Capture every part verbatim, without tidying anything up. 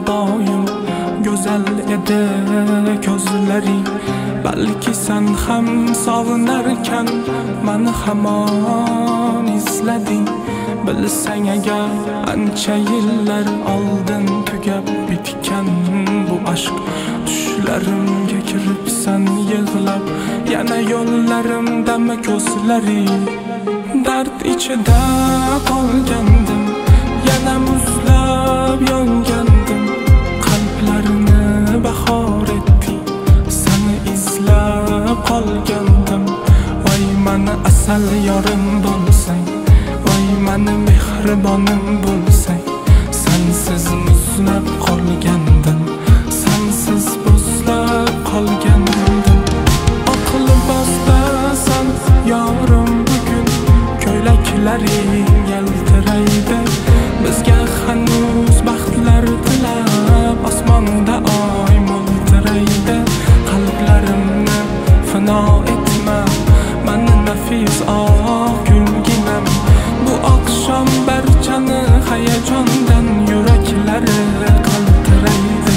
doim go'zal edi ko'zlaring. Balki sen ham sog'inarkan meni hamon izlading. Bilsang agar ancha yillar oldin tugab bitgan bu aşk. Tushlarimga kiribsan yig'lab, yana yo'llarimdami ko'zlaring. Dard ichida qolgandim, yana muzlab yongandim. Qalblarini bahor etding, seni izlab qolgandim. Voy meni asal yorim bo'lsang, voy meni mehribonim bo'lsang. Sensiz muzlab qolgandim, sensiz bo'zlab qolgandim. Oqli bostasan yorim bugun, ko'ylaklaring yaltiraydi. Bizga hanuz baxtlar tilab, osmonda oy mo'ltiraydi. Qalblarimni fino etma, meni nafis oq gulginam. Bu oqshom barchani hayajondan yuraklari qaltiraydi.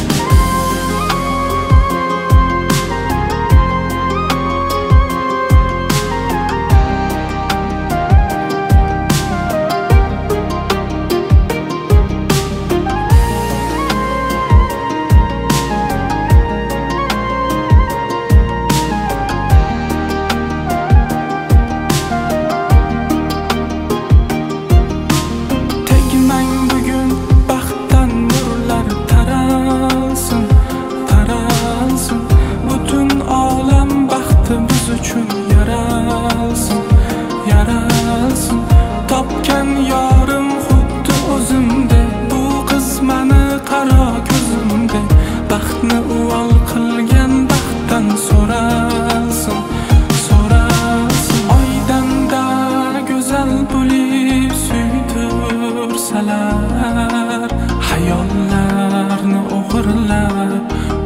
Uchun yaralsın, yaralsın. Topgan yorim xuddi o'zimda, bu qiz meni qaro ko'zimda. Baxtni uvol qilgan baxtdan so'ralsın, so'ralsın. Oydanda go'zal bo'lib suydirsalar, hayollarni o'g'irlab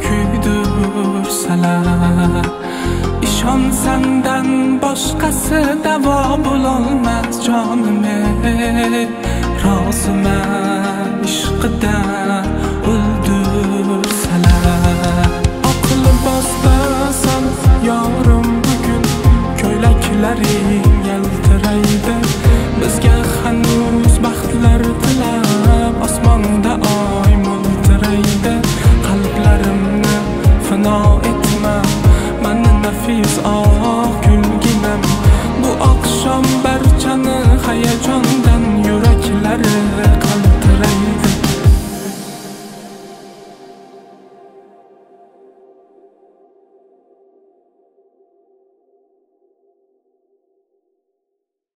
kuydirsalar. İşon senden boshqasi davo bo'lolmas jonime. Roziman ishqidan o'ldirsalar. Oqli bostasan yorim bugun, ko'ylaklaring